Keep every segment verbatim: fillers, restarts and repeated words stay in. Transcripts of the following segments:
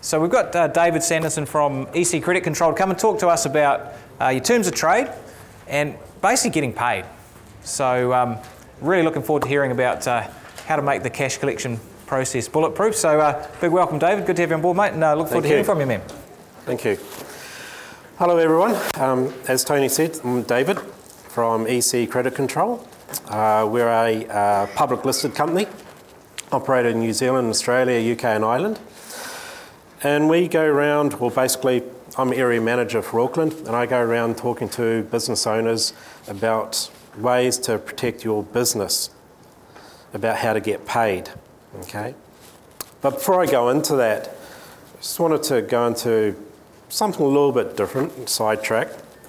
So we've got uh, David Sanderson from E C Credit Control to come and talk to us about uh, your terms of trade and basically getting paid. So um, really looking forward to hearing about uh, how to make the cash collection process bulletproof. So uh, big welcome, David. Good to have you on board, mate, and uh, look forward to hearing from you, man. Thank you. Hello, everyone. Um, as Tony said, I'm David from E C Credit Control. Uh, we're a uh, public listed company, operated in New Zealand, Australia, U K and Ireland. And we go around, well basically I'm area manager for Auckland, and I go around talking to business owners about ways to protect your business, about how to get paid, okay? But before I go into that, I just wanted to go into something a little bit different, sidetrack.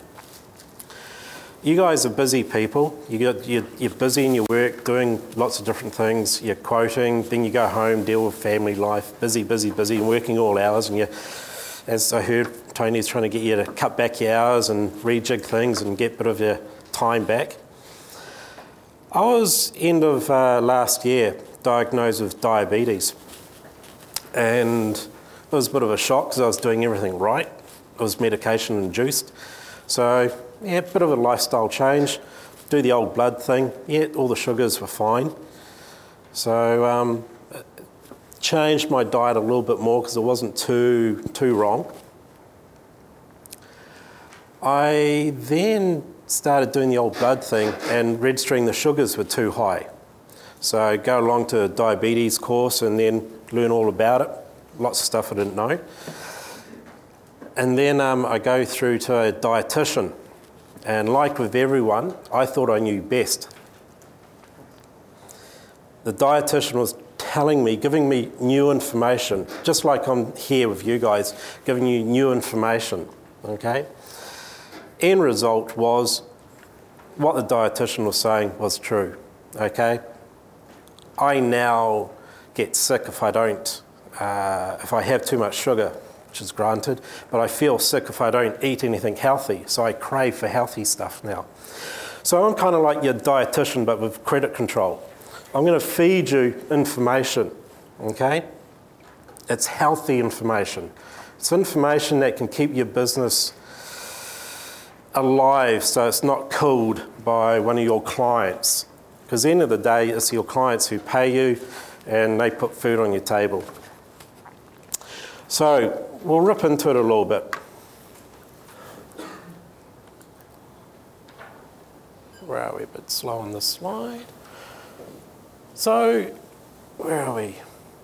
You guys are busy people. You got, you're, you're busy in your work, doing lots of different things. You're quoting, then you go home, deal with family life, busy, busy, busy, working all hours. And you, as I heard, Tony's trying to get you to cut back your hours and rejig things and get a bit of your time back. I was, end of uh, last year, diagnosed with diabetes. And it was a bit of a shock because I was doing everything right. I was medication induced. So, yeah, a bit of a lifestyle change. Do the old blood thing. Yeah, all the sugars were fine. So, um, changed my diet a little bit more because it wasn't too, too wrong. I then started doing the old blood thing and registering the sugars were too high. So I go along to a diabetes course and then learn all about it. Lots of stuff I didn't know. And then um, I go through to a dietitian. And like with everyone, I thought I knew best. The dietitian was telling me, giving me new information, just like I'm here with you guys, giving you new information, okay? End result was what the dietitian was saying was true, okay? I now get sick if I don't, uh, if I have too much sugar, which is granted, but I feel sick if I don't eat anything healthy, so I crave for healthy stuff now. So I'm kind of like your dietitian, but with credit control. I'm going to feed you information, okay? It's healthy information. It's information that can keep your business alive so it's not killed by one of your clients. Because at the end of the day, it's your clients who pay you and they put food on your table. So we'll rip into it a little bit. Where are we? A bit slow on this slide. So, where are we?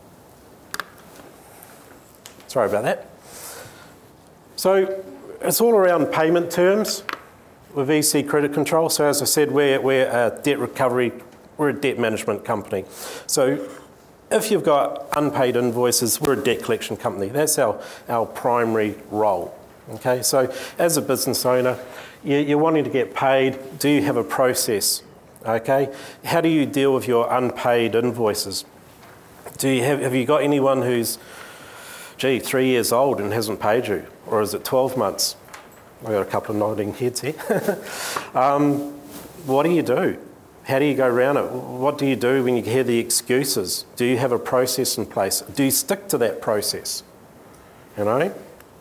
Sorry about that. So, it's all around payment terms with E C Credit Control. So, as I said, we're, we're a debt recovery, we're a debt management company. So, if you've got unpaid invoices, we're a debt collection company. That's our, our primary role, okay? So as a business owner, you, you're wanting to get paid. Do you have a process, okay? How do you deal with your unpaid invoices? Do you have, have you got anyone who's, gee, three years old and hasn't paid you? Or is it twelve months? I've got a couple of nodding heads here. um, what do you do? How do you go around it? What do you do when you hear the excuses? Do you have a process in place? Do you stick to that process? You know?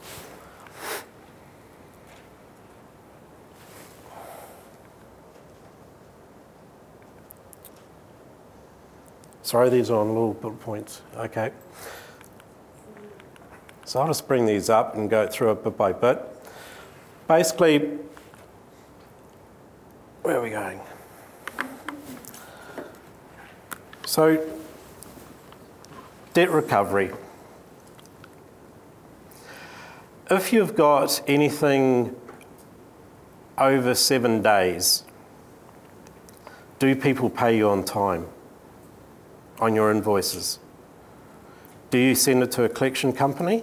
Sorry, these are on little bullet points. Okay. So I'll just bring these up and go through it bit by bit. Basically, where are we going? So, debt recovery. If you've got anything over seven days, do people pay you on time on your invoices? Do you send it to a collection company?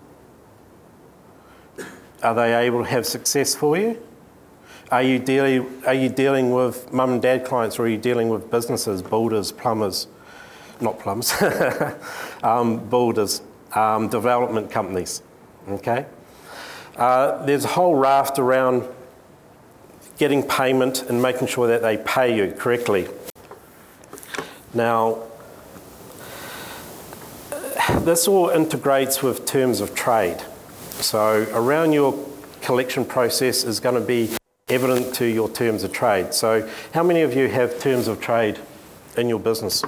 Are they able to have success for you? Are you dealing, are you dealing with mum and dad clients, or are you dealing with businesses, builders, plumbers, not plumbers, um, builders, um, development companies, okay? Uh, there's a whole raft around getting payment and making sure that they pay you correctly. Now, this all integrates with terms of trade. So around your collection process is going to be evident to your terms of trade. So how many of you have terms of trade in your business?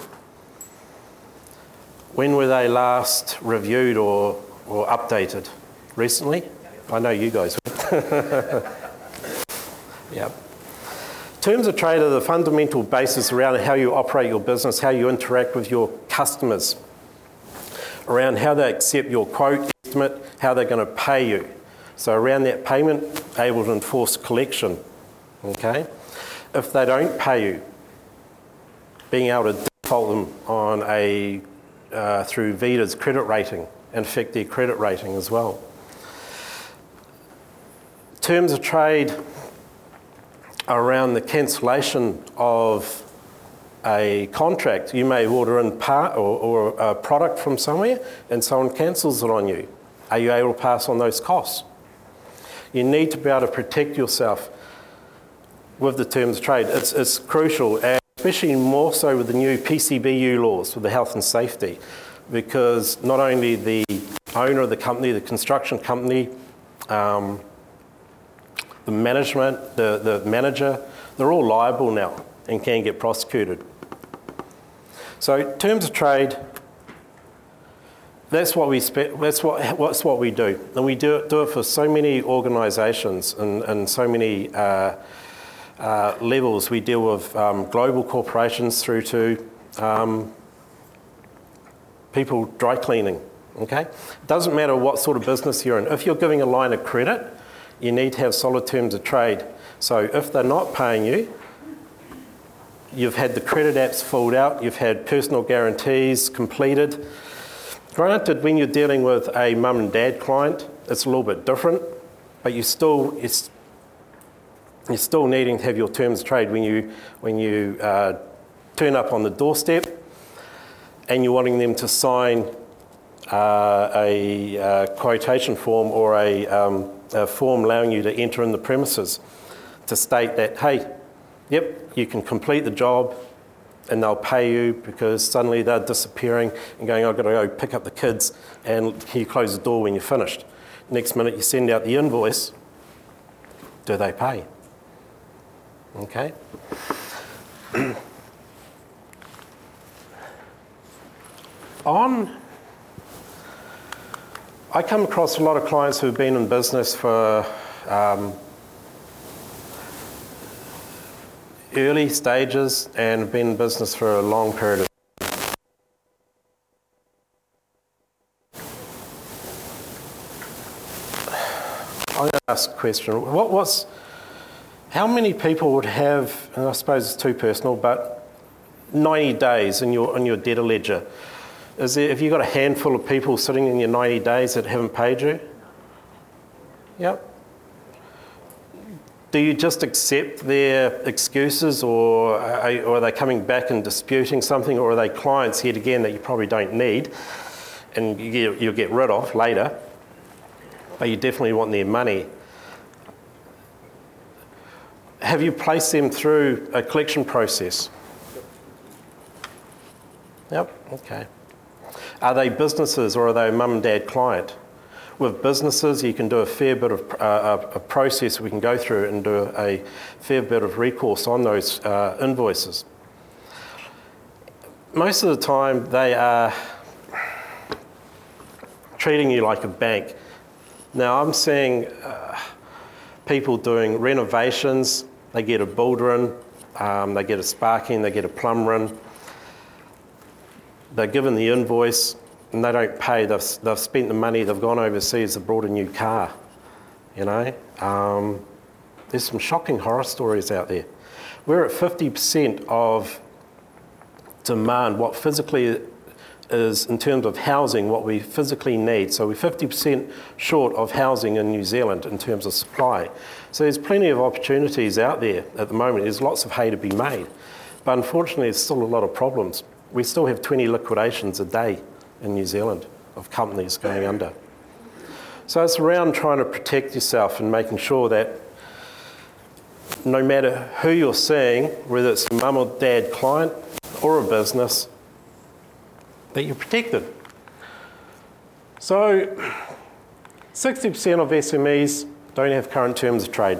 When were they last reviewed or, or updated? Recently? I know you guys were. Yeah. Terms of trade are the fundamental basis around how you operate your business, how you interact with your customers, around how they accept your quote, estimate, how they're going to pay you. So around that payment, able to enforce collection, okay? If they don't pay you, being able to default them on a, uh, through Vida's credit rating and affect their credit rating as well. Terms of trade around the cancellation of a contract. You may order in part or, or a product from somewhere and someone cancels it on you. Are you able to pass on those costs? You need to be able to protect yourself with the terms of trade. It's, it's crucial, and especially more so with the new P C B U laws, with the health and safety, because not only the owner of the company, the construction company, um, the management, the, the manager, they're all liable now and can get prosecuted. So terms of trade, that's what we spe- that's what what's what we do, and we do it, do it for so many organisations and, and so many uh, uh, levels. We deal with um, global corporations through to um, people dry cleaning. Okay, it doesn't matter what sort of business you're in. If you're giving a line of credit, you need to have solid terms of trade. So if they're not paying you, you've had the credit apps filled out, you've had personal guarantees completed. Granted, when you're dealing with a mum and dad client, it's a little bit different, but you still, it's, you're still needing to have your terms of trade when you, when you uh, turn up on the doorstep and you're wanting them to sign uh, a uh, quotation form or a um, a form allowing you to enter in the premises to state that, hey, yep, you can complete the job and they'll pay you, because suddenly they're disappearing and going, I've got to go pick up the kids, and you close the door when you're finished. Next minute you send out the invoice, do they pay? Okay. On I come across a lot of clients who have been in business for um, early stages and have been in business for a long period of time. I'm going to ask a question. What was, how many people would have, and I suppose it's too personal, but ninety days in your, in your debtor ledger? Is there, have you got a handful of people sitting in your ninety days that haven't paid you? Yep. Do you just accept their excuses, or are, or are they coming back and disputing something, or are they clients yet again that you probably don't need and you get, you'll get rid of later, but you definitely want their money? Have you placed them through a collection process? Yep, okay. Are they businesses or are they a mum and dad client? With businesses, you can do a fair bit of uh, a process we can go through and do a fair bit of recourse on those uh, invoices. Most of the time, they are treating you like a bank. Now, I'm seeing uh, people doing renovations. They get a builder in, um, they get a sparking, they get a plumber in. They're given the invoice and they don't pay. They've, they've spent the money, they've gone overseas, they've brought a new car, you know. Um, there's some shocking horror stories out there. We're at fifty percent of demand, what physically is in terms of housing, what we physically need. So we're fifty percent short of housing in New Zealand in terms of supply. So there's plenty of opportunities out there at the moment. There's lots of hay to be made. But unfortunately, there's still a lot of problems. We still have twenty liquidations a day in New Zealand of companies going under. So it's around trying to protect yourself and making sure that no matter who you're seeing, whether it's a mum or dad client or a business, that you're protected. So sixty percent of S M Es don't have current terms of trade.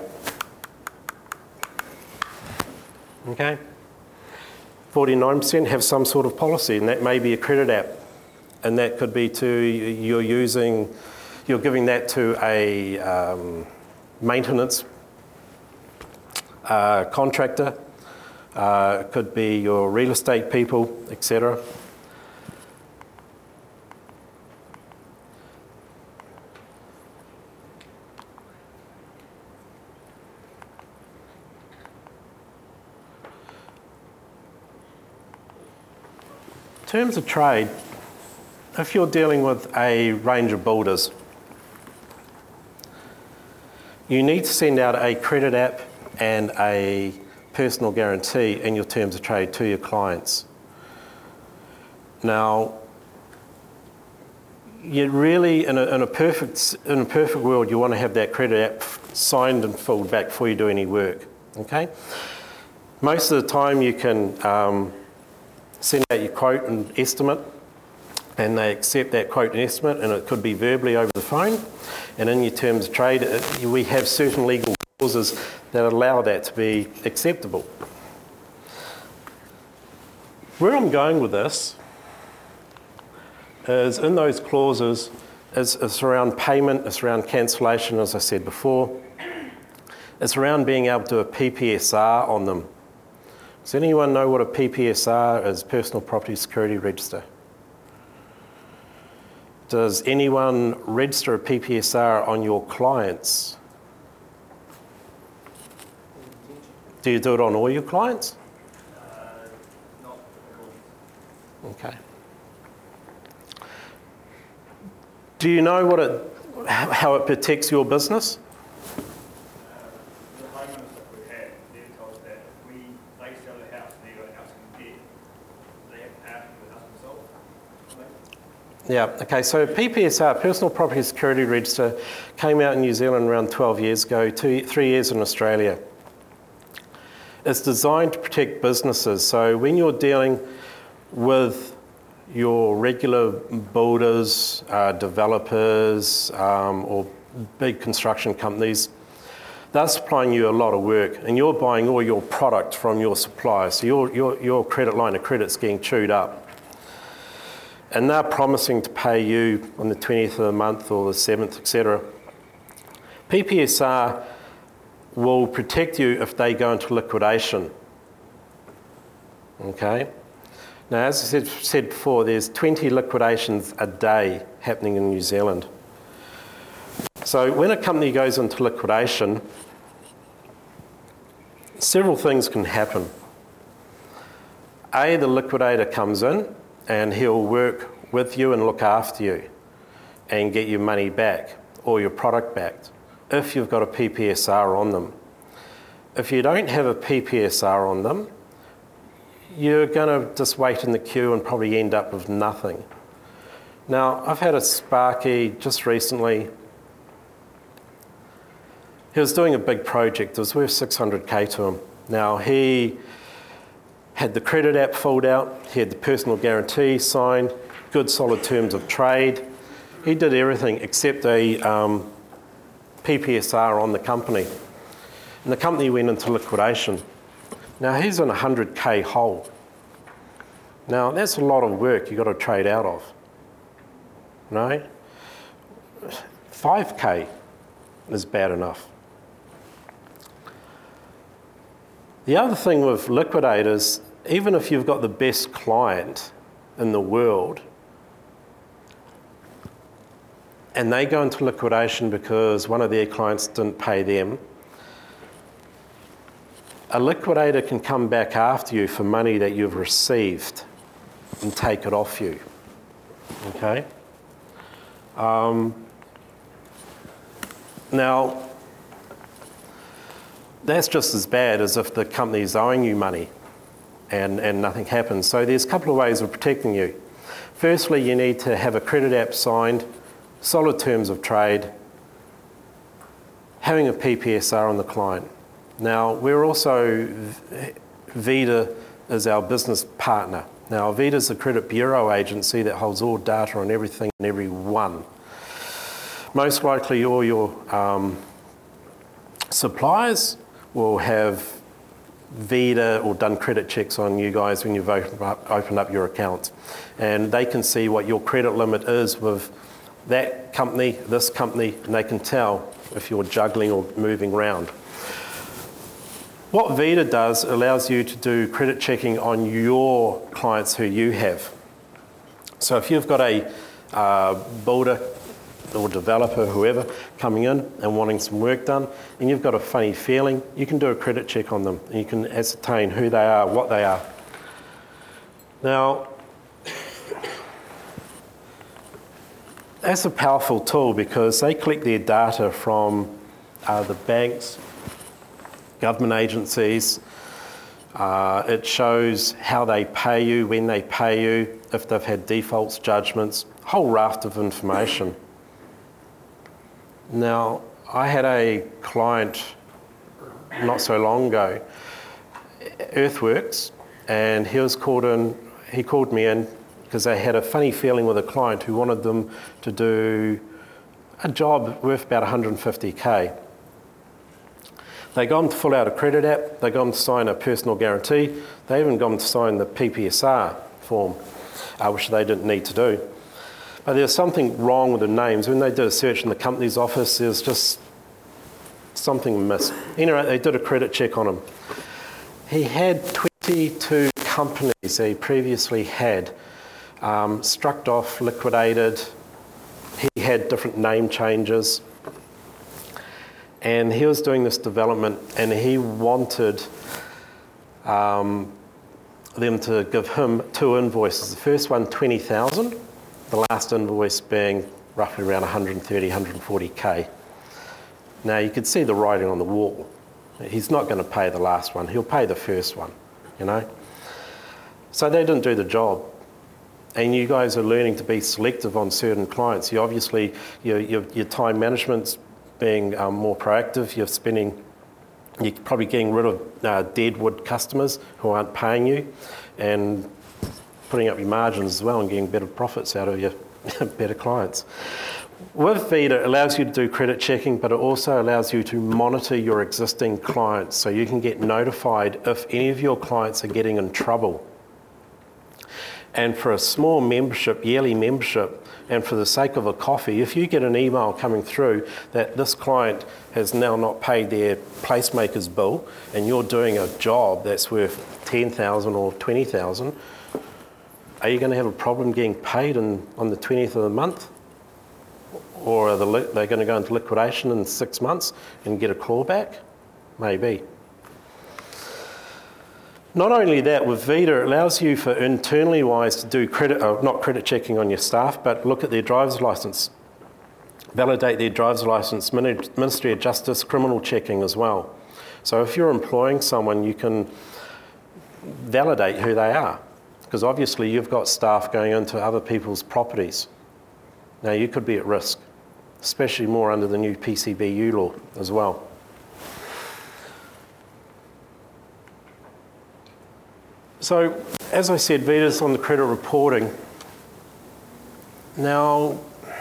Okay? forty-nine percent have some sort of policy, and that may be a credit app. And that could be to, you're using, you're giving that to a um, maintenance uh, contractor. Uh, it could be your real estate people, et cetera. In terms of trade, if you're dealing with a range of builders, you need to send out a credit app and a personal guarantee in your terms of trade to your clients. Now, you really, in a, in a perfect in a perfect world, you want to have that credit app signed and filled back before you do any work. Okay. Most of the time, you can um, send out your quote and estimate, and they accept that quote and estimate, and it could be verbally over the phone. And in your terms of trade, it, we have certain legal clauses that allow that to be acceptable. Where I'm going with this is in those clauses, it's, it's around payment, it's around cancellation, as I said before. It's around being able to do a P P S R on them. Does anyone know what a P P S R is? Personal Property Security Register. Does anyone register a P P S R on your clients? Do you do it on all your clients? Uh, not all. Okay. Do you know what it, how it protects your business? Uh, the homeowners that we have, they've told us that if we, they sell the house and they've got a house in debt, they have to pay after the house is sold. Yeah, okay, so P P S R, Personal Property Security Register, came out in New Zealand around twelve years ago, two, three years in Australia. It's designed to protect businesses. So when you're dealing with your regular builders, uh, developers, um, or big construction companies, they're supplying you a lot of work, and you're buying all your product from your suppliers. So your, your, your credit line of credit's getting chewed up. And they're promising to pay you on the twentieth of the month or the seventh, et cetera. P P S R will protect you if they go into liquidation. Okay? Now, as I said, said before, there's twenty liquidations a day happening in New Zealand. So when a company goes into liquidation, several things can happen. A, the liquidator comes in and he'll work with you and look after you and get your money back or your product back if you've got a P P S R on them. If you don't have a P P S R on them, you're going to just wait in the queue and probably end up with nothing. Now, I've had a Sparky just recently. He was doing a big project. It was worth six hundred K to him. Now, he had the credit app filled out, he had the personal guarantee signed, good solid terms of trade. He did everything except a um, P P S R on the company. And the company went into liquidation. Now he's in a one hundred K hole. Now that's a lot of work you've got to trade out of. No? five K is bad enough. The other thing with liquidators, even if you've got the best client in the world, and they go into liquidation because one of their clients didn't pay them, a liquidator can come back after you for money that you've received and take it off you. Okay? Um, now, that's just as bad as if the company is owing you money and, and nothing happens. So there's a couple of ways of protecting you. Firstly, you need to have a credit app signed, solid terms of trade, having a P P S R on the client. Now, we're also, Vida is our business partner Now, Avita's the credit bureau agency that holds all data on everything and everyone. Most likely all your um, suppliers will have Vita or done credit checks on you guys when you've opened up, opened up your account. And they can see what your credit limit is with that company, this company, and they can tell if you're juggling or moving around. What Vita does allows you to do credit checking on your clients who you have. So if you've got a uh, builder or developer, whoever, coming in and wanting some work done, and you've got a funny feeling, you can do a credit check on them, and you can ascertain who they are, what they are. Now, that's a powerful tool because they collect their data from uh, the banks, government agencies. Uh, it shows how they pay you, when they pay you, if they've had defaults, judgments, a whole raft of information. Now, I had a client not so long ago, Earthworks, and he was called in, he called me in because they had a funny feeling with a client who wanted them to do a job worth about one hundred fifty K. They gone to fill out a credit app, they gone to sign a personal guarantee, they even gone to sign the P P S R form, uh, which they didn't need to do. But there was something wrong with the names. When they did a search in the company's office, there was just something missed. Anyway, they did a credit check on him. He had twenty-two companies that he previously had um, struck off, liquidated. He had different name changes. And he was doing this development, and he wanted um, them to give him two invoices. The first one, twenty thousand, the last invoice being roughly around one hundred thirty, one hundred forty K. Now, you could see the writing on the wall. He's not going to pay the last one. He'll pay the first one, you know. So they didn't do the job. And you guys are learning to be selective on certain clients. You obviously, your, your, your time management's being um, more proactive. You're spending, you're probably getting rid of uh, deadwood customers who aren't paying you and putting up your margins as well and getting better profits out of your better clients. With Vita, it allows you to do credit checking, but it also allows you to monitor your existing clients so you can get notified if any of your clients are getting in trouble. And for a small membership, yearly membership, and for the sake of a coffee, if you get an email coming through that this client has now not paid their placemaker's bill and you're doing a job that's worth ten thousand or twenty thousand, are you going to have a problem getting paid in, on the twentieth of the month? Or are they going to go into liquidation in six months and get a clawback? Maybe. Not only that, with Vita, it allows you for internally wise to do credit, uh, not credit checking on your staff, but look at their driver's license. Validate their driver's license, Ministry of Justice, criminal checking as well. So if you're employing someone, you can validate who they are, because obviously you've got staff going into other people's properties. Now you could be at risk, especially more under the new P C B U law as well. So, as I said, Vita's on the credit reporting. Now,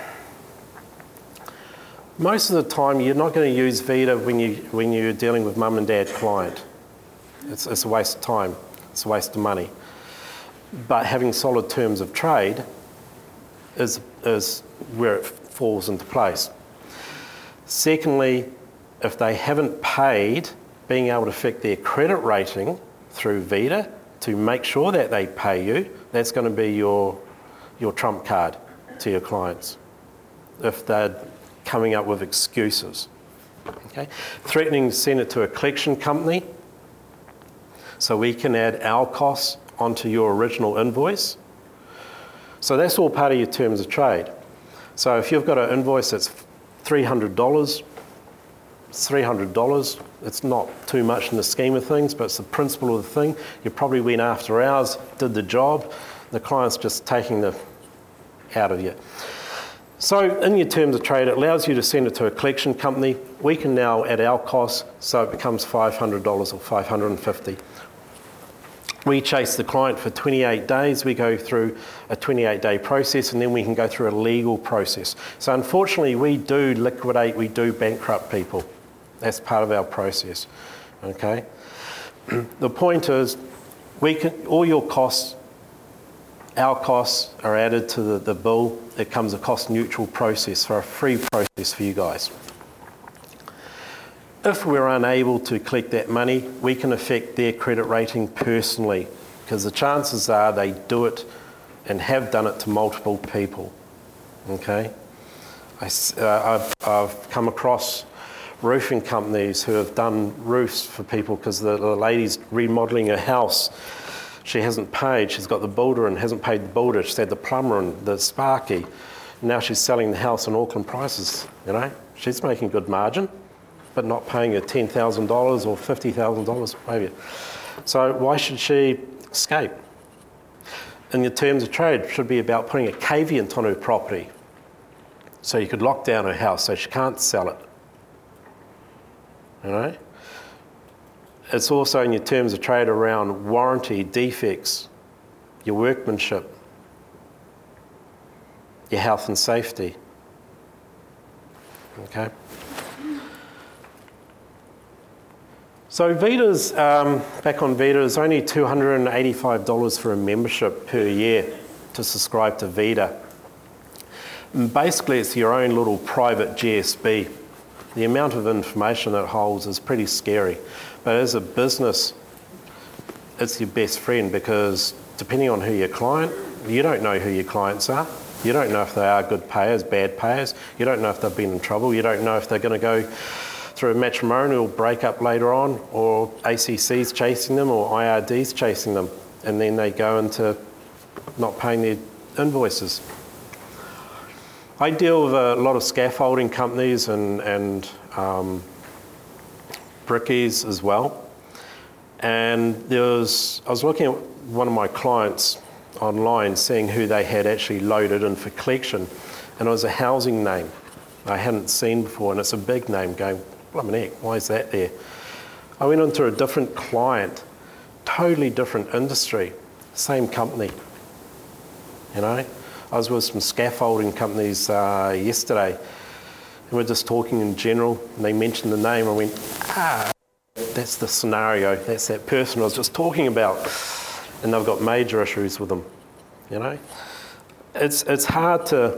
most of the time you're not going to use Vita when, you, when you're dealing with mum and dad client. It's, it's a waste of time, it's a waste of money. But having solid terms of trade is, is where it falls into place. Secondly, if they haven't paid, being able to affect their credit rating through Vita to make sure that they pay you, that's going to be your, your trump card to your clients if they're coming up with excuses. Okay? Threatening to send it to a collection company so we can add our costs onto your original invoice. So that's all part of your terms of trade. So if you've got an invoice that's three hundred dollars, it's three hundred dollars. It's not too much in the scheme of things, but it's the principle of the thing. You probably went after hours, did the job. The client's just taking the out of you. So in your terms of trade, it allows you to send it to a collection company. We can now add our costs, so it becomes five hundred dollars or five hundred fifty dollars. We chase the client for twenty-eight days. We go through a twenty-eight day process, and then we can go through a legal process. So unfortunately, we do liquidate, we do bankrupt people. That's part of our process, okay? The point is, we can, all your costs, our costs are added to the, the bill. It comes a cost neutral process, for a free process for you guys. If we're unable to collect that money, we can affect their credit rating personally, because the chances are they do it and have done it to multiple people, okay? I, uh, I've, I've come across roofing companies who have done roofs for people because the, the lady's remodelling her house. She hasn't paid, she's got the builder and hasn't paid the builder, she's had the plumber and the sparky. Now she's selling the house on Auckland prices, you know? She's making good margin, but not paying her ten thousand dollars or fifty thousand dollars maybe. So why should she escape? In your terms of trade, it should be about putting a caveat on her property. So you could lock down her house so she can't sell it. You know? It's also in your terms of trade around warranty, defects, your workmanship, your health and safety. Okay? So Vita's, um, back on Vita, is only two hundred eighty-five dollars for a membership per year to subscribe to Vita. And basically, it's your own little private G S B. The amount of information it holds is pretty scary. But as a business, it's your best friend, because depending on who your client, you don't know who your clients are. You don't know if they are good payers, bad payers. You don't know if they've been in trouble. You don't know if they're going to go through a matrimonial breakup later on, or A C C's chasing them, or I R D's chasing them, and then they go into not paying their invoices. I deal with a lot of scaffolding companies and, and um, brickies as well. And there was, I was looking at one of my clients online, seeing who they had actually loaded in for collection, and it was a housing name I hadn't seen before, and it's a big name, going, blimey heck, why is that there? I went into a different client, totally different industry, same company, you know? I was with some scaffolding companies uh, yesterday, and we're just talking in general, and they mentioned the name, and I went, ah, that's the scenario, that's that person I was just talking about, and they've got major issues with them, you know? It's, it's hard to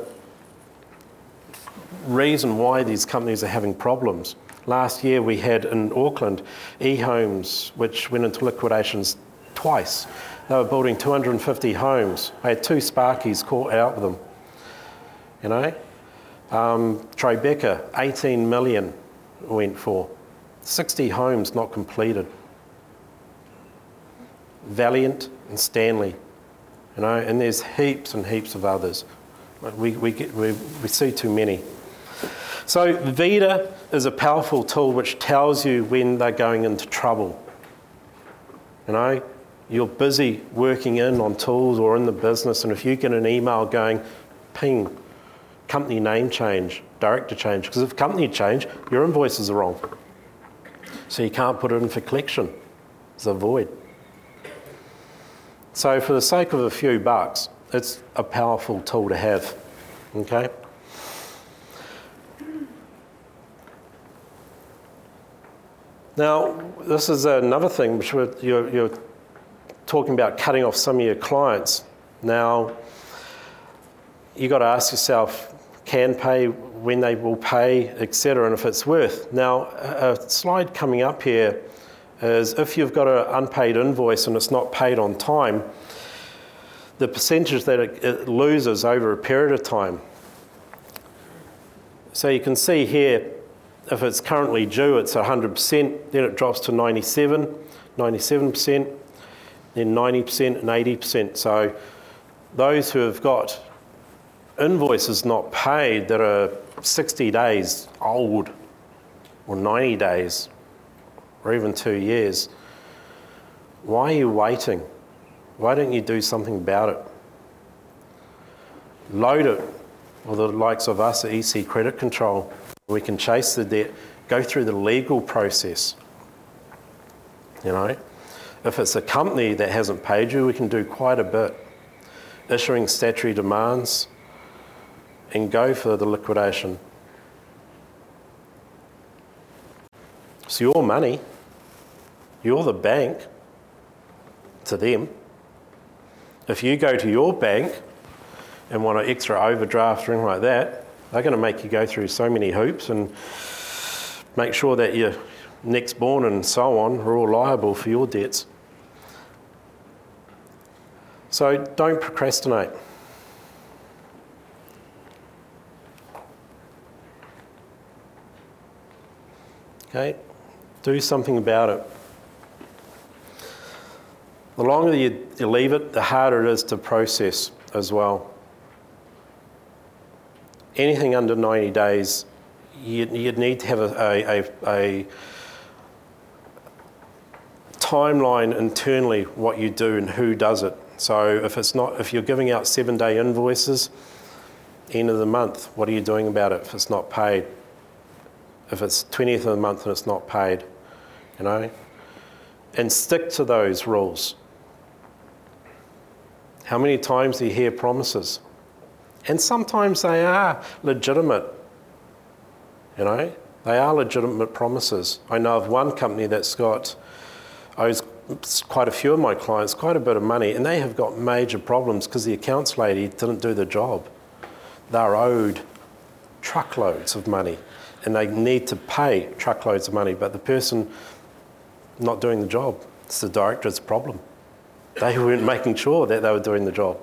reason why these companies are having problems. Last year we had in Auckland eHomes, which went into liquidations twice. They were building two hundred fifty homes. I had two Sparkies caught out with them, you know. Um, Tribeca, eighteen million went for. sixty homes not completed. Valiant and Stanley, you know, and there's heaps and heaps of others. We, we, get, we, we see too many. So Vita is a powerful tool which tells you when they're going into trouble. You know, you're busy working in on tools or in the business, and if you get an email going, ping, company name change, director change, because if company change, your invoices are wrong. So you can't put it in for collection. It's a void. So for the sake of a few bucks, it's a powerful tool to have, okay? Now, this is another thing, which we're, you're, you're talking about cutting off some of your clients. Now, you've got to ask yourself, can pay, when they will pay, et cetera, and if it's worth. Now, a slide coming up here is if you've got an unpaid invoice and it's not paid on time, the percentage that it, it loses over a period of time. So you can see here, if it's currently due, it's one hundred percent, then it drops to ninety-seven, ninety-seven percent, then ninety percent and eighty percent. So those who have got invoices not paid that are sixty days old, or ninety days, or even two years, why are you waiting? Why don't you do something about it? Load it with the likes of us at E C Credit Control. We can chase the debt, go through the legal process, you know. If it's a company that hasn't paid you, we can do quite a bit. Issuing statutory demands and go for the liquidation. It's your money. You're the bank to them. If you go to your bank and want an extra overdraft or anything like that, they're going to make you go through so many hoops and make sure that your next born and so on are all liable for your debts. So don't procrastinate. Okay, do something about it. The longer you, you leave it, the harder it is to process as well. Anything under ninety days, you, you'd need to have a, a, a, a timeline internally what you do and who does it. So if it's not, if you're giving out seven-day invoices, end of the month, what are you doing about it if it's not paid? If it's twentieth of the month and it's not paid, you know? And stick to those rules. How many times do you hear promises? And sometimes they are legitimate, you know? They are legitimate promises. I know of one company that's got, owes quite a few of my clients quite a bit of money, and they have got major problems because the accounts lady didn't do the job. They're owed truckloads of money, and they need to pay truckloads of money, but the person not doing the job, it's the director's problem. They weren't making sure that they were doing the job.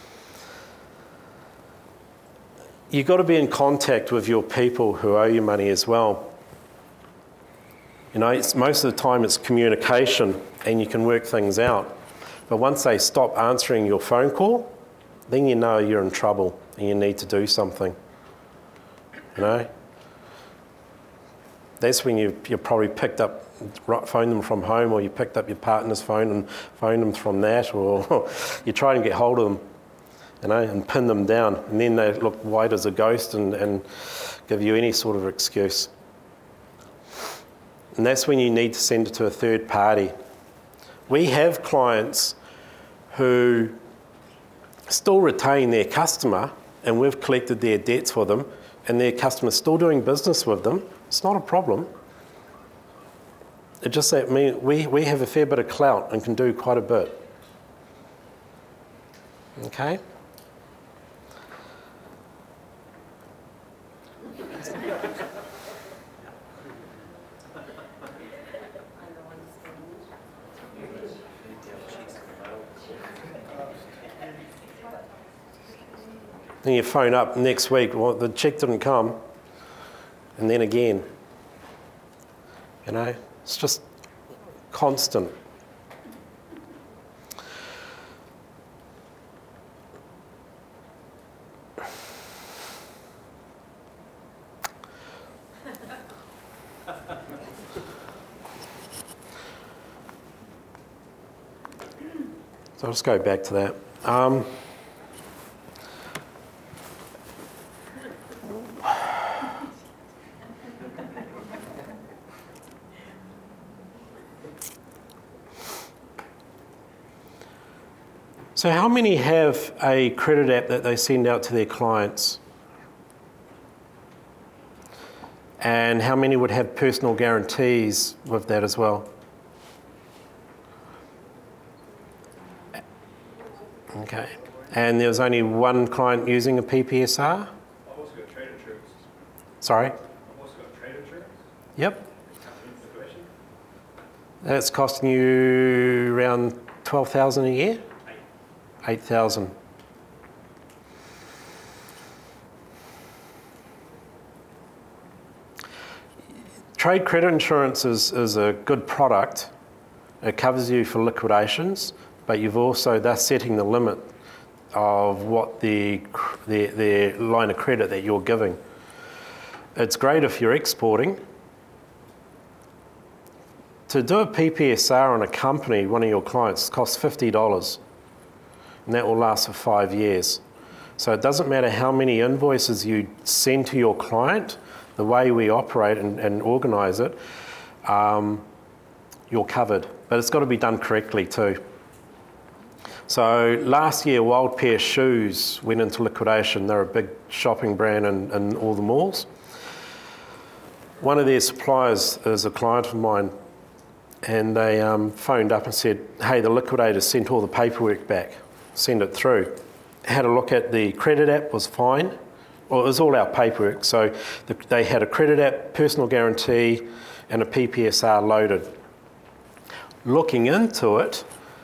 You've got to be in contact with your people who owe you money as well. You know, it's, most of the time it's communication and you can work things out. But once they stop answering your phone call, then you know you're in trouble and you need to do something. You know? That's when you, you probably picked up, phoned them from home, or you picked up your partner's phone and phoned them from that, or you try and get hold of them, you know, and pin them down. And then they look white as a ghost and, and give you any sort of excuse. And that's when you need to send it to a third party. We have clients who still retain their customer, and we've collected their debts for them, and their customer's still doing business with them. It's not a problem. It just that me, we, we have a fair bit of clout and can do quite a bit. Okay? Then you phone up next week, well, the cheque didn't come, and then again. You know, it's just constant. So I'll just go back to that. Um, So how many have a credit app that they send out to their clients? And how many would have personal guarantees with that as well? Okay. And there was only one client using a P P S R? I've also got trade insurance. Sorry? I've also got trade insurance. Yep. That's costing you around twelve thousand dollars a year? eight thousand dollars. Trade credit insurance is, is a good product. It covers you for liquidations, but you've also, they're setting the limit of what the, the, the line of credit that you're giving. It's great if you're exporting. To do a P P S R on a company, one of your clients, costs fifty dollars. And that will last for five years. So it doesn't matter how many invoices you send to your client, the way we operate and, and organise it, um, you're covered. But it's got to be done correctly too. So last year, Wild Pair Shoes went into liquidation. They're a big shopping brand in, in all the malls. One of their suppliers is a client of mine, and they um, phoned up and said, hey, the liquidator sent all the paperwork back, send it through. Had a look at the credit app, was fine. Well, it was all our paperwork. So the, they had a credit app, personal guarantee, and a P P S R loaded. Looking into it,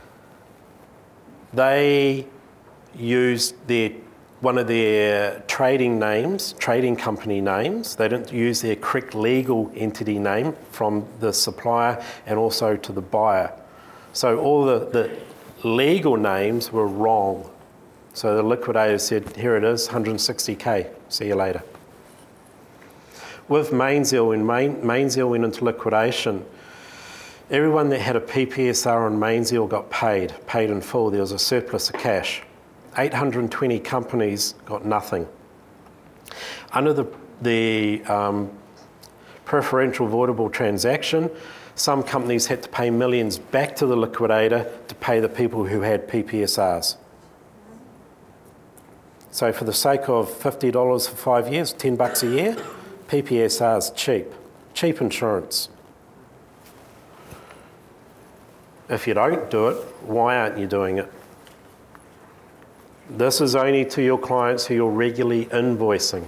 they used their one of their trading names, trading company names. They didn't use their correct legal entity name from the supplier and also to the buyer. So all the, the legal names were wrong. So the liquidator said, here it is, one hundred sixty K, see you later. With Mainzeal, when Main, Mainzeal went into liquidation, everyone that had a P P S R on Mainzeal got paid, paid in full. There was a surplus of cash. eight hundred twenty companies got nothing. Under the, the um, preferential voidable transaction, some companies had to pay millions back to the liquidator to pay the people who had P P S Rs. So for the sake of fifty dollars for five years, ten bucks a year, P P S R's cheap, cheap insurance. If you don't do it, why aren't you doing it? This is only to your clients who you're regularly invoicing.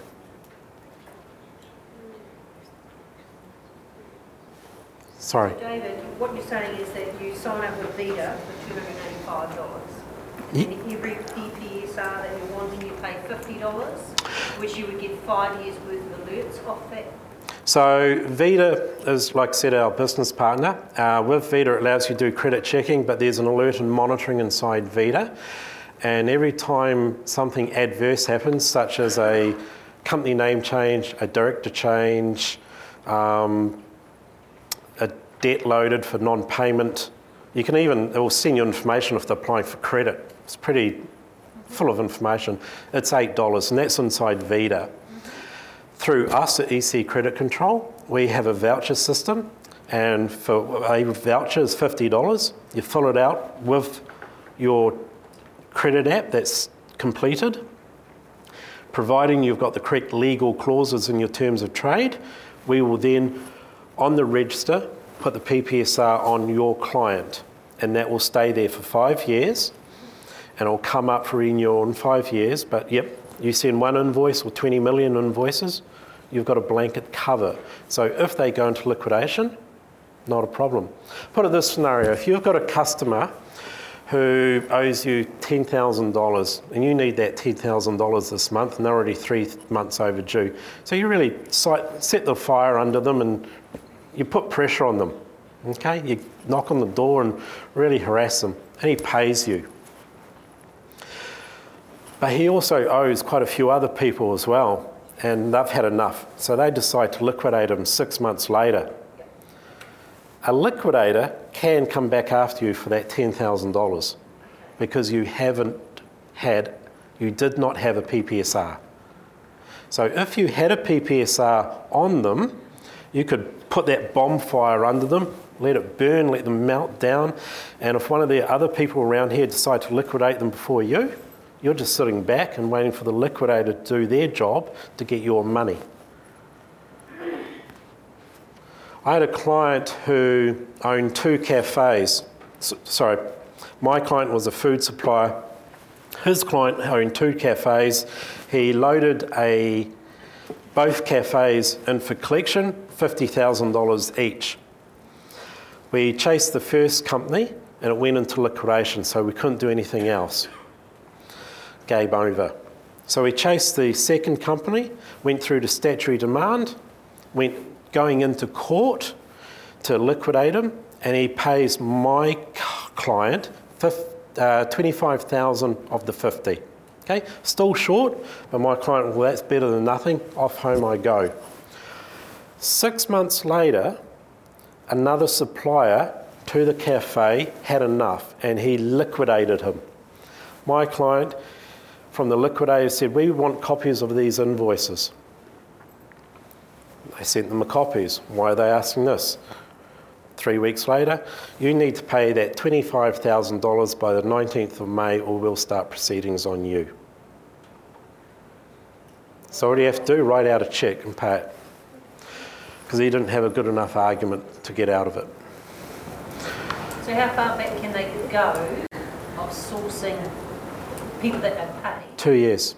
Sorry. David, what you're saying is that you sign up with Vita for two hundred eighty-five dollars. Ye- And every P P S R that you're wanting, you pay fifty dollars, which you would get five years worth of alerts off that. So Vita is, like I said, our business partner. Uh, with Vita, it allows you to do credit checking, but there's an alert and monitoring inside Vita. And every time something adverse happens, such as a company name change, a director change, um, a debt loaded for non-payment, you can even, it will send you information if they're applying for credit. It's pretty full of information. It's eight dollars, and that's inside Vita. Through us at E C Credit Control, we have a voucher system, and for a voucher is fifty dollars. You fill it out with your credit app that's completed. Providing you've got the correct legal clauses in your terms of trade, we will then, on the register, put the P P S R on your client, and that will stay there for five years, and it'll come up for renewal in five years. But yep, you send one invoice or twenty million invoices, you've got a blanket cover. So if they go into liquidation, not a problem. Put it this scenario, if you've got a customer who owes you ten thousand dollars and you need that ten thousand dollars this month and they're already three months overdue, so you really set the fire under them and you put pressure on them, okay? You knock on the door and really harass them, and he pays you. But he also owes quite a few other people as well, and they've had enough. So they decide to liquidate him six months later. A liquidator can come back after you for that ten thousand dollars because you haven't had, you did not have a P P S R. So if you had a P P S R on them, you could put that bonfire under them, let it burn, let them melt down, and if one of the other people around here decide to liquidate them before you, you're just sitting back and waiting for the liquidator to do their job to get your money. I had a client who owned two cafes. S- sorry, my client was a food supplier. His client owned two cafes. He loaded a both cafes in for collection, fifty thousand dollars each. We chased the first company and it went into liquidation, so we couldn't do anything else. Game over. So we chased the second company, went through to statutory demand, went going into court to liquidate him, and he pays my client uh, twenty-five thousand dollars of the fifty. Okay, still short, but my client, well, that's better than nothing. Off home I go. Six months later, another supplier to the cafe had enough, and he liquidated him. My client from the liquidator said, we want copies of these invoices. I sent them the copies. Why are they asking this? three weeks later, you need to pay that twenty-five thousand dollars by the nineteenth of May or we'll start proceedings on you. So what do you have to do? Write out a cheque and pay it. Because he didn't have a good enough argument to get out of it. So how far back can they go of sourcing people that don't pay? Two years.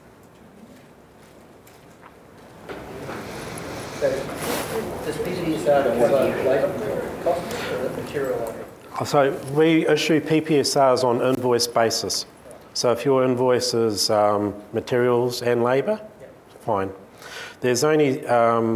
Does P P S R cover labour costs or the material labour? So we issue P P S Rs on invoice basis. So if your invoice is um, materials and labour, fine. There's only um,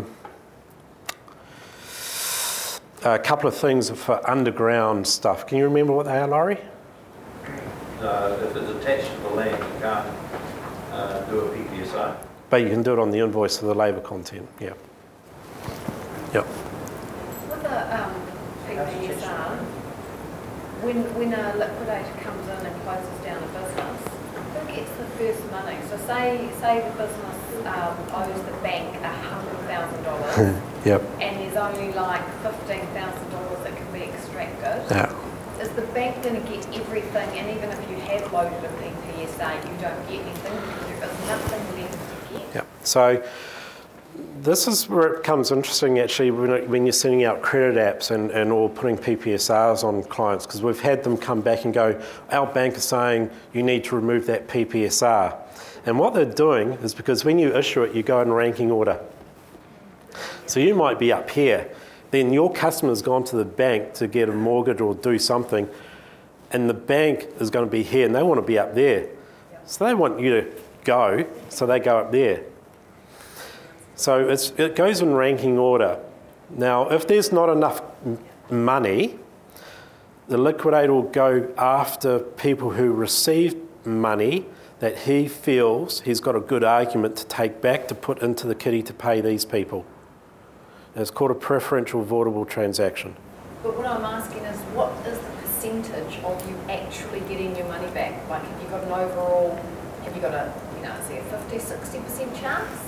a couple of things for underground stuff. Can you remember what they are, Laurie? Uh, if it's attached to the land, you can't uh, do a P P S R. But you can do it on the invoice of the labour content, yeah. Yep. With a um, P P S R, when, when a liquidator comes in and closes down a business, who gets the first money? So say say the business um, owes the bank one hundred thousand dollars Yep. and there's only like fifteen thousand dollars that can be extracted. Yeah. Is the bank going to get everything, and even if you have loaded a P P S R, you don't get anything because there is nothing left to get? Yeah. So this is where it becomes interesting actually when, it, when you're sending out credit apps and, and or putting P P S Rs on clients, because we've had them come back and go, our bank is saying you need to remove that P P S R. And what they're doing is because when you issue it, you go in ranking order. So you might be up here, then your customer's gone to the bank to get a mortgage or do something, and the bank is going to be here and they want to be up there. So they want you to go, so they go up there. So it's, it goes in ranking order. Now, if there's not enough m- money, the liquidator will go after people who received money that he feels he's got a good argument to take back to put into the kitty to pay these people. And it's called a preferential voidable transaction. But what I'm asking is, what is the percentage of you actually getting your money back? Like, have you got an overall, have you got a, you know, is there a fifty, sixty percent chance?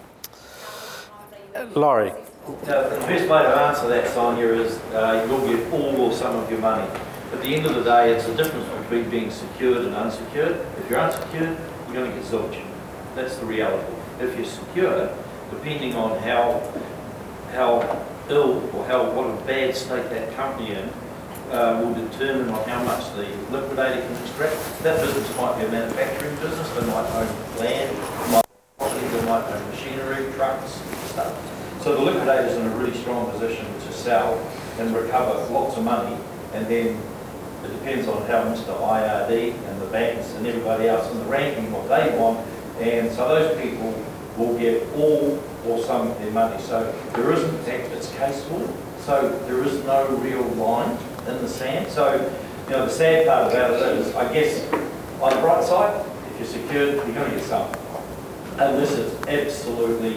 Laurie. Now, the best way to answer that, Sonia, is uh, you'll get all or some of your money. At the end of the day, it's the difference between being secured and unsecured. If you're unsecured, you're going to get zilch. That's the reality. If you're secure, depending on how how ill or how what a bad state that company in, uh, will determine on how much the liquidator can extract. That business might be a manufacturing business. They might own land, might, they might own machinery, trucks, stuff. So the liquidator's in a really strong position to sell and recover lots of money, and then it depends on how Mister I R D and the banks and everybody else in the ranking what they want, and so those people will get all or some of their money. So there isn't, it's case law, so there is no real line in the sand. So, you know, the sad part about it is, I guess, on the bright side, if you're secured, you're going to get some. Unless it's absolutely,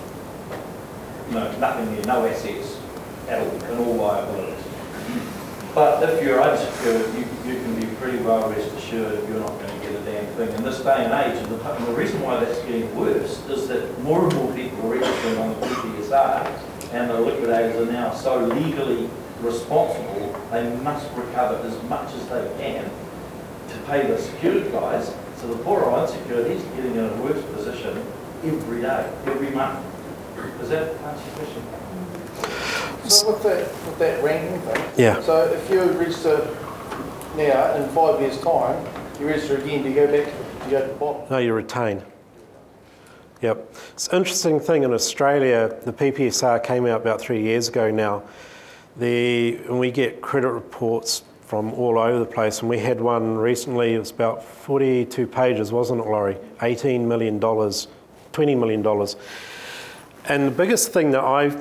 you know, nothing there, no assets at all, and all liabilities. But if you're unsecured, you, you can be pretty well rest assured you're not going to get a damn thing. In this day and age, and the, and the reason why that's getting worse is that more and more people are registering on the P P S R, and the liquidators are now so legally responsible, they must recover as much as they can to pay the secured guys. So the poor unsecured, he's getting in a worse position every day, every month. Does that answer your question? So with that, with that ranking thing, Yeah. so if you register now, in five years' time, you register again, do you go back to, do you go to the bottom? No, you retain. Yep. It's an interesting thing in Australia, the P P S R came out about three years ago now. The, and we get credit reports from all over the place, and we had one recently, it was about forty-two pages, wasn't it, Laurie? eighteen million dollars, twenty million dollars. And the biggest thing that I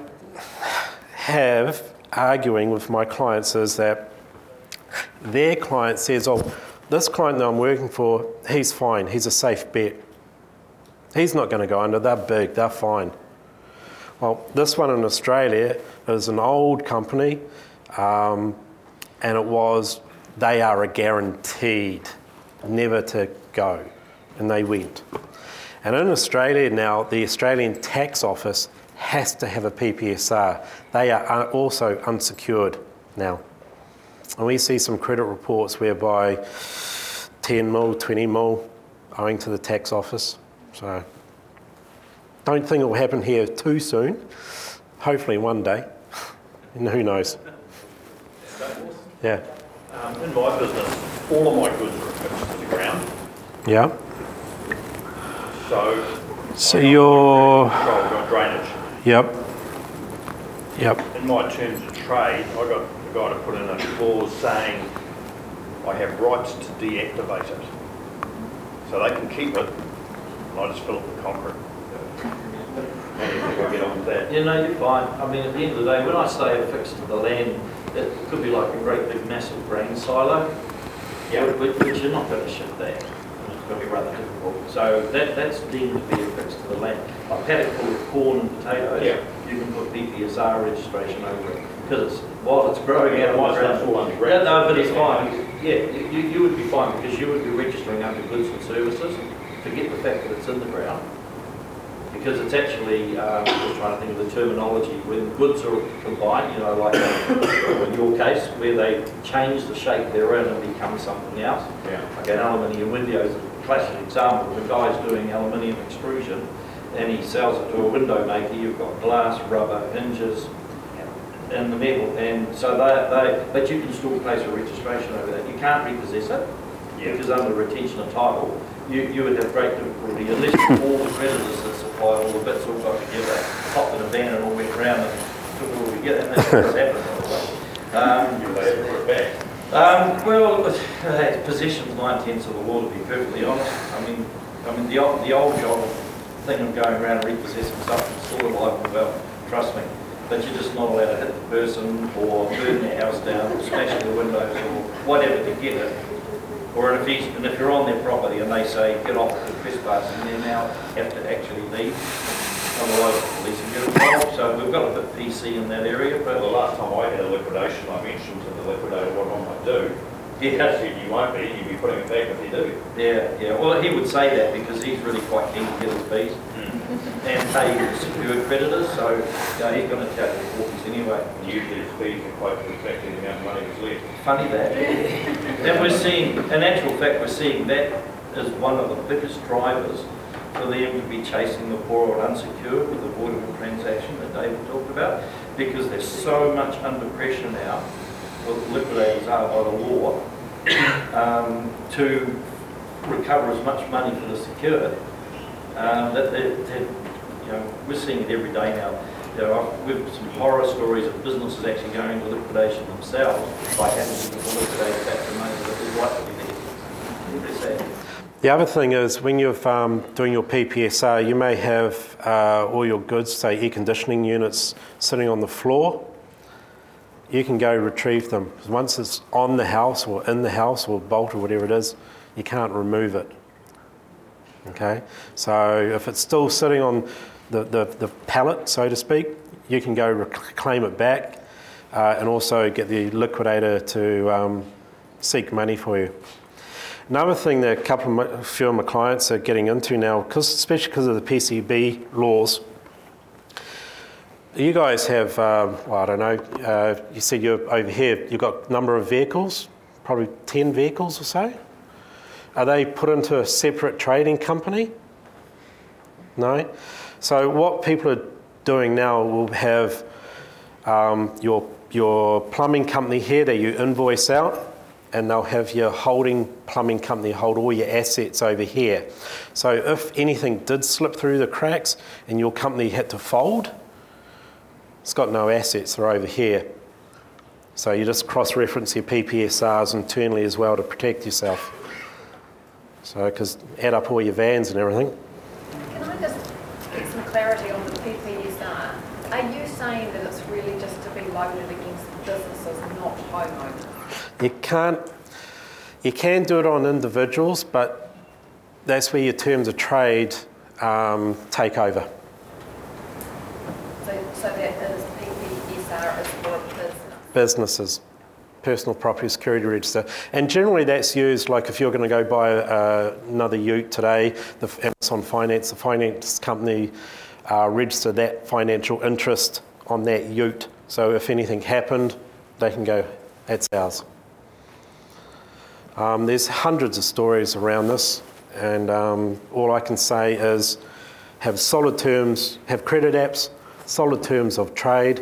have arguing with my clients is that their client says, oh, this client that I'm working for, he's fine, he's a safe bet. He's not going to go under, they're big, they're fine. Well, this one in Australia is an old company, um, and it was, they are a guaranteed never to go, and they went. And in Australia now, the Australian Tax Office has to have a P P S R. They are also unsecured. now. And we see some credit reports whereby ten mil, twenty mil owing to the tax office. So don't think it will happen here too soon. Hopefully one day. And who knows? Yeah. Um, in my business, all of my goods are affixed to the ground. Yeah. So, So you're... control, I've got drainage. Yep. Yep. In my terms of trade, I got the guy to put in a clause saying I have rights to deactivate it. So they can keep it, and I just fill it with concrete. How do you think I get on with that? You know, you're fine. I mean, at the end of the day, when I say affixed to the land, it could be like a great big massive grain silo, yeah, which, which you're not going to ship that. It's going to be rather difficult. So that, that's deemed to be affixed to the land. Like paddock full of corn and potatoes, Yeah. you can put P P S R registration over it. Because it's, while it's growing out of My the ground. stuff's all underground. Yeah, no, but it's fine. Yeah, you, you you would be fine because you would be registering under goods and services. Forget the fact that it's in the ground. Because it's actually, um, I'm just trying to think of the terminology, when goods are combined, you know, like uh, in your case, where they change the shape they're in and become something else. Yeah. Like an aluminium window is a classic example. The guy's doing aluminium extrusion and he sells it to a window maker. You've got glass, rubber, hinges, and the metal. And so they, they, but you can still place a registration over that. You can't repossess it Yeah. because under retention of title, you, you would have great difficulty unless all the creditors that supply all the bits all got together, popped in a van and all went round and took it all together. And that's what's happened, by the way. Um, You they put it back. um, well, uh, possession's nine tenths of the law, to be perfectly honest. I mean, I mean the old, the old job thing of going around and repossessing stuff is still alive and well. Trust me. But you're just not allowed to hit the person or burn their house down or smash the windows or whatever to get it. Or if he's, and if you're on their property and they say get off the trespassing, they now have to actually leave. Otherwise, the police will get involved. So we've got a bit P C in that area. But Well, the last time I had a liquidation, I mentioned to the liquidator what I might do. He yeah, said you won't be, you'll be putting it back if you do. yeah, yeah. Well, he would say that because he's really quite keen to get his fees and pay secured creditors. So you know, he's going to tell you forties anyway. And usually his fees are quite exactly the amount of money that's left. Funny that. And we're seeing, in actual fact, we're seeing that as one of the biggest drivers for them to be chasing the poor or unsecured with the avoidable transaction that David talked about, because there's so much under pressure now, what liquidators are by the law, um, to recover as much money for the secured, um, that they're, they're, you know, we're seeing it every day now. There are, we've some horror stories of businesses actually going into liquidation themselves by having to give the liquidator back the money that is rightfully theirs. Pretty sad. The other thing is when you're um, doing your P P S R, you may have uh, all your goods, say air conditioning units, sitting on the floor. You can go retrieve them. Once it's on the house or in the house or bolt or whatever it is, you can't remove it. Okay? So if it's still sitting on the, the, the pallet, so to speak, you can go reclaim it back uh, and also get the liquidator to um, seek money for you. Another thing that a couple of my, a few of my clients are getting into now, cause, especially because of the P C B laws, you guys have, um, well, I don't know, uh, you said you're over here, you've got a number of vehicles, probably ten vehicles or so. Are they put into a separate trading company? No? So what people are doing now will have um, your, your plumbing company here that you invoice out, and they'll have your holding plumbing company hold all your assets over here. So if anything did slip through the cracks and your company had to fold, it's got no assets, they're over here. So you just cross-reference your P P S Rs internally as well to protect yourself. So, because add up all your vans and everything. Can I just get some clarity on the P P S R? Are you saying that it's really just to be loaded against businesses, not homeowners? You can't, you can do it on individuals, but that's where your terms of trade um, take over. So, so that is P P S R is for a business? Businesses, personal property security register. And generally that's used, like if you're going to go buy uh, another ute today, the Amazon Finance, the finance company uh, register that financial interest on that ute. So if anything happened, they can go, that's ours. Um, there's hundreds of stories around this, and um, all I can say is have solid terms, have credit apps, solid terms of trade,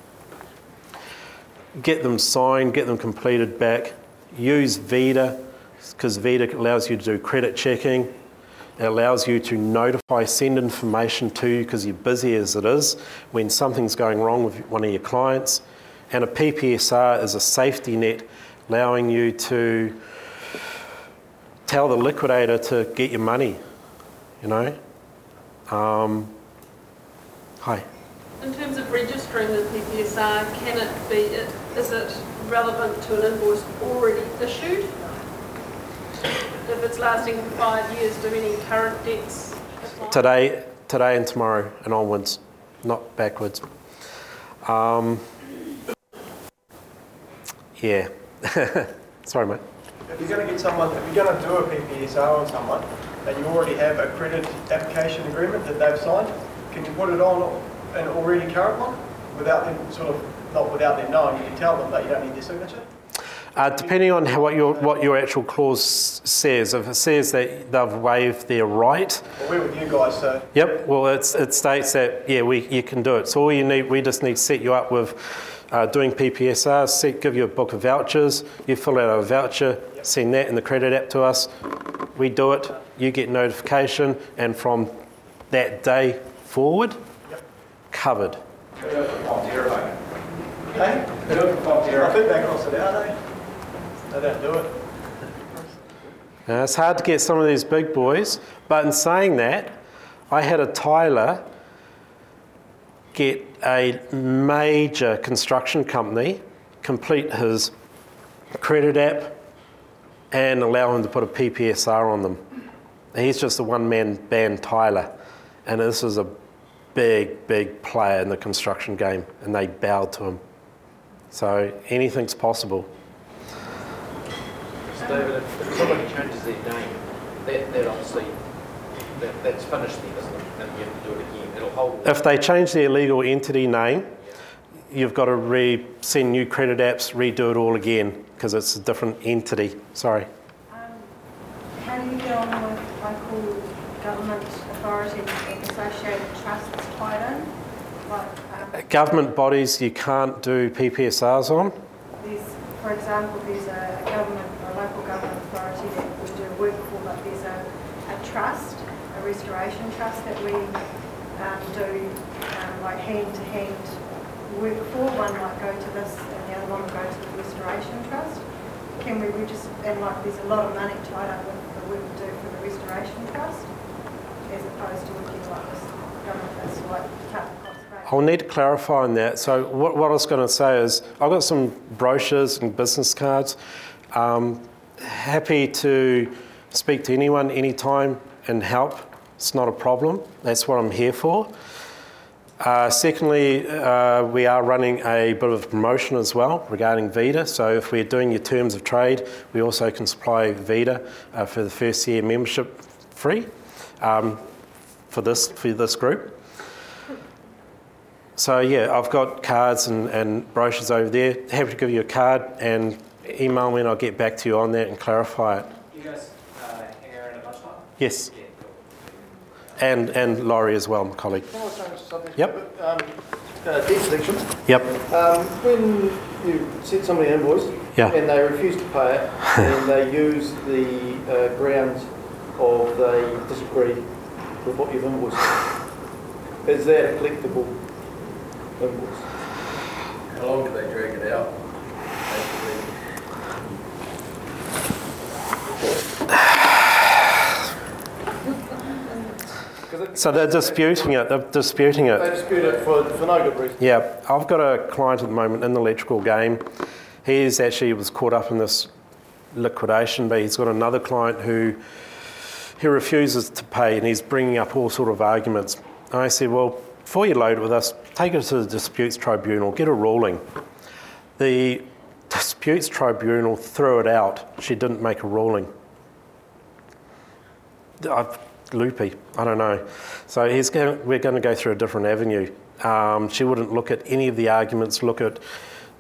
get them signed, get them completed back, use Vida, because Vida allows you to do credit checking. It allows you to notify, send information to you because you're busy as it is when something's going wrong with one of your clients. And a P P S R is a safety net allowing you to tell the liquidator to get your money, you know. Um, hi. In terms of registering the P P S R, can it be, is it relevant to an invoice already issued? If it's lasting for five years, do any current debts apply? Today, today and tomorrow and onwards, not backwards. Um, yeah. Sorry, mate. If you're going to get someone, if you're going to do a P P S R on someone, and you already have a credit application agreement that they've signed, can you put it on an already current one without them sort of, not without them knowing? You can tell them that you don't need their signature. Uh, depending on how, what your what your actual clause says, if it says that they've waived their right. Well, we're with you guys, so. Yep. Well, it's, it states that yeah, we you can do it. So all you need, we just need to set you up with uh, doing P P S Rs. Set, give you a book of vouchers. You fill out a voucher, yep. Send that in the credit app to us. We do it. You get notification, and from that day forward, yep. Covered. Hey? I think they cross it out, eh? They don't do it. Now, it's hard to get some of these big boys, but in saying that, I had a tiler get a major construction company complete his credit app and allow him to put a P P S R on them. He's just a one-man band tiler, and this is a big, big player in the construction game, and they bowed to him. So anything's possible. David, if, if somebody changes their name, that, that obviously, that, that's finished then, isn't it? And you have to do it again. It'll hold. If they change their legal entity name, yeah. You've got to re send new credit apps, redo it all again, because it's a different entity. Sorry. Um, how do you get on with local government authorities and associated trusts tied in? Like, um, Government bodies you can't do P P S Rs on. There's, for example, there's a, a government, a local government authority that we do work for, but there's a, a trust, a restoration trust that we um, do um, like hand-to-hand work for. One might go to this and the other one will go to the restoration trust. Can we register, and like there's a lot of money tied up with the work we do for the restoration trust, as opposed to working like this government that's like cut across the I'll need to clarify on that. So what, what I was going to say is I've got some brochures and business cards. Um, happy to speak to anyone, anytime, and help. It's not a problem. That's what I'm here for. Uh, secondly, uh, we are running a bit of a promotion as well regarding Vida. So if we're doing your terms of trade, we also can supply Vida uh, for the first year membership free um, for this for this group. So yeah, I've got cards and, and brochures over there. Happy to give you a card and email me and I'll get back to you on that and clarify it. You guys uh, hang around at lunchtime? Yes. Yeah, cool. And and Laurie as well, my colleague. Can I change something? Yep. Um, uh, debt collection. Yep. Um, when you send somebody an invoice Yeah. and they refuse to pay it and they use the uh, grounds of they disagree with what you've invoiced, is that a collectible invoice? How long do they drag it out? So they're disputing it. They're disputing They it. dispute it for, for no good reason. Yeah, I've got a client at the moment in the electrical game. He's actually was caught up in this liquidation, but he's got another client who he refuses to pay, and he's bringing up all sort of arguments. And I said, well, before you load it with us, take it to the disputes tribunal, get a ruling. The disputes tribunal threw it out. She didn't make a ruling. I've, loopy, I don't know. So he's going, we're going to go through a different avenue. Um, she wouldn't look at any of the arguments, look at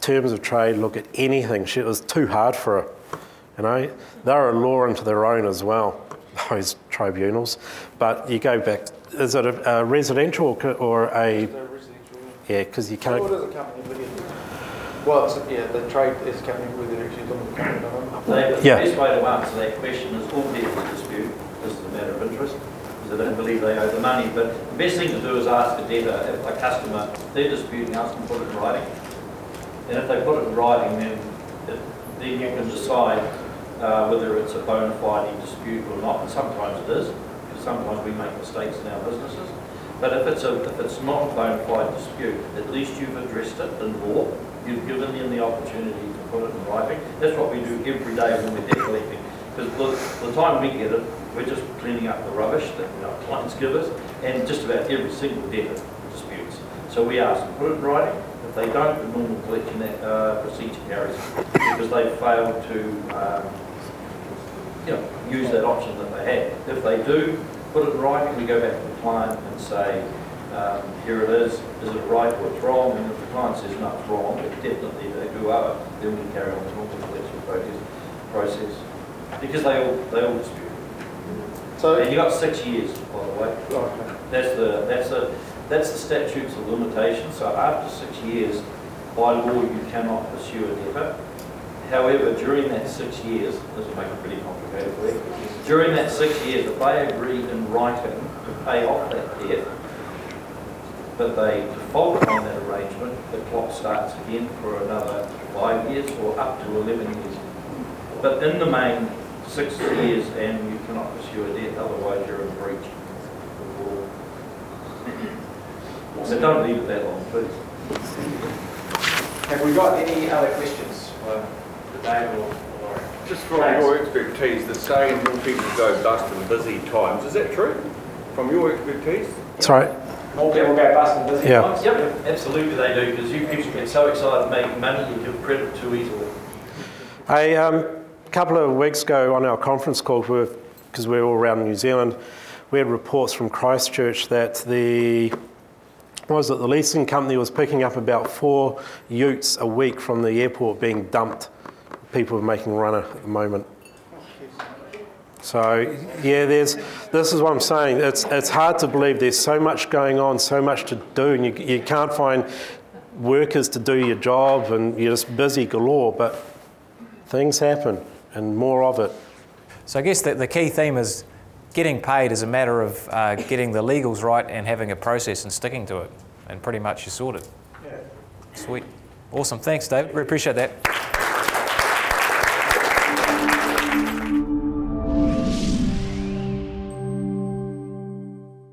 terms of trade, look at anything. She, it was too hard for her. You know, they're a law into their own as well, those tribunals. But you go back, is it a, a residential or, or a... Yeah, because you can't... What is a company with it? Well, it's, yeah, the trade is a company with it, actually done the company, don't The Yeah. best way to answer that question is all debt is dispute. This is a matter of interest, because I don't believe they owe the money. But the best thing to do is ask a debtor, a customer, if they're disputing, ask them to put it in writing. And if they put it in writing, then, it, then you can decide uh, whether it's a bona fide dispute or not. And sometimes it is, because sometimes we make mistakes in our businesses. But if it's a if it's not a bona fide dispute, at least you've addressed it in law. You've given them the opportunity to put it in writing. That's what we do every day when we're debt collecting. Because the, the time we get it, we're just cleaning up the rubbish that our clients give us, and just about every single debtor disputes. So we ask them to put it in writing. If they don't, the normal collection uh, procedure carries because they failed to um, you know, use that option that they had. If they do put it in writing, we go back to the client and say, um, here it is, is it right or it's wrong? And if the client says no, it's wrong, but definitely they do owe it, then we carry on the normal collection process, process. Because they all they all dispute. So, and you got six years, by the way. okay. That's the that's the that's the statutes of limitation. So after six years, by law, you cannot pursue a debtor. However, during that six years, this will make it pretty complicated for you. During that six years, if they agree in writing to pay off that debt, but they default on that arrangement, the clock starts again for another five years or up to eleven years. But in the main, six years and you cannot pursue a debt, otherwise you're in breach of law. So don't leave it that long, please. Have we got any other questions for Dave or Laurie? Just from your expertise, the saying when people go bust in busy times, is that true? From your expertise? Sorry? More people go bust in busy Yeah. times? Yep, absolutely they do, because you people get so excited making money, you give credit too easily. A um, couple of weeks ago on our conference call, because we we're all around New Zealand, we had reports from Christchurch that the what was it, the leasing company was picking up about four utes a week from the airport being dumped. People are making runner at the moment. So yeah, there's. This is what I'm saying. It's it's hard to believe. There's so much going on, so much to do, and you you can't find workers to do your job, and you're just busy galore. But things happen, and more of it. So I guess the, the key theme is getting paid is a matter of uh, getting the legals right and having a process and sticking to it, and pretty much you're sorted. Yeah. Sweet. Awesome. Thanks, David. We appreciate that.